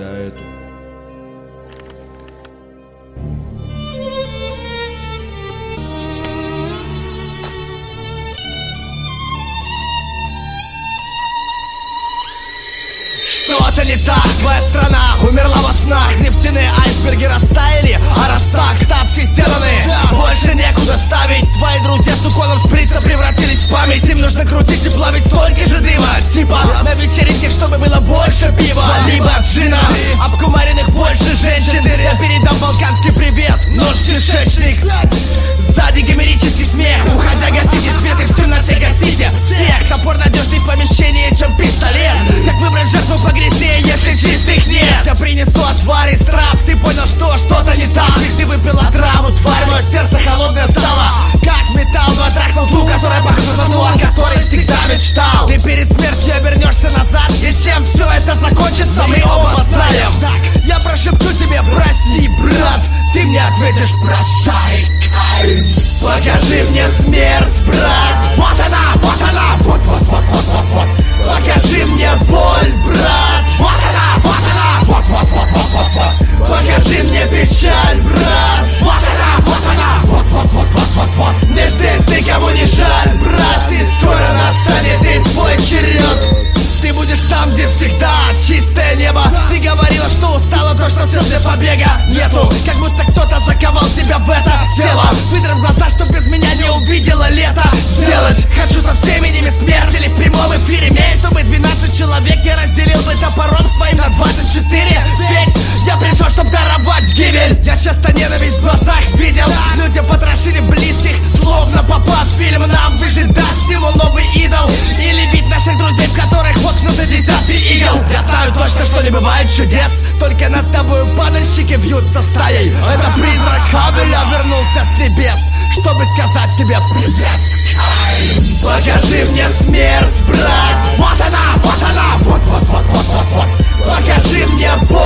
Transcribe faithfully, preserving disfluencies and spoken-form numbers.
эту. Что-то не так, твоя страна умерла во снах. Нефтяные айсберги растаяли, а раз так, ставки сделаны, больше некуда ставить. Твои друзья с уколом шприца превратились в память. Им нужно крутить и плавить столько же дыма. Типа на вечеринке, чтобы было больше пива, либо джина, обкумаренных больше женщин. Я передам балканский привет, нож кишечник. Сзади гомерический смех. Уходя гасите свет и в темноте гасите всех. Топор надежней в помещении, чем пистолет. Как выбрать жертву погрязнее, если чистых нет? Я принесу отвар из трав. Ты понял, что что-то не так. Ведь ты выпила траву, тварь, мое сердце холодное стало как металл. Но я трахнул ту, которая похожа на ту, о которой всегда мечтал. Ты перед смертью обернешься назад, и чем все это закончится, мы оба знаем. Так, я прошепчу тебе прости, брат. Ты мне ответишь прощай. Покажи мне смерть, брат. Вот она, вот она, вот, вот, вот, вот, вот, вот. Покажи мне боль, брат. Вот она, вот она, вот, вот, вот, вот, вот, вот. Покажи мне печаль, брат. Вот она, вот она, вот, вот, вот, вот, вот, вот. Мне здесь никому не жаль, брат. И скоро настанет и твой черед. Ты будешь там, где всегда чистое небо. Ты говорила, что устала, то, что сил для побега нету. Как будто кто-то заковал тебя в это тело. Выдрав глаза, чтоб без меня не увидела лето. Сделать хочу со всеми ними смерть. Или в прямом эфире меч, чтобы двенадцать человек я разделил бы топором своим на двадцать четыре. Ведь я пришел, чтоб даровать гибель. Я часто ненависть в глазах видел. Люди потрошили близких, словно попав в фильм. Нам выжить даст ему новый идол. Или вид наших друзей, в которых воткнуты десятки игл. Я знаю точно, что не бывает чудес. Только над тобою падальщики вьются стаей. Это призрак Хавеля вернулся с небес, чтобы сказать тебе привет, Кай. Покажи мне смерть, брат. Вот она, вот она, вот, вот, вот, вот, вот, вот. Покажи мне боль.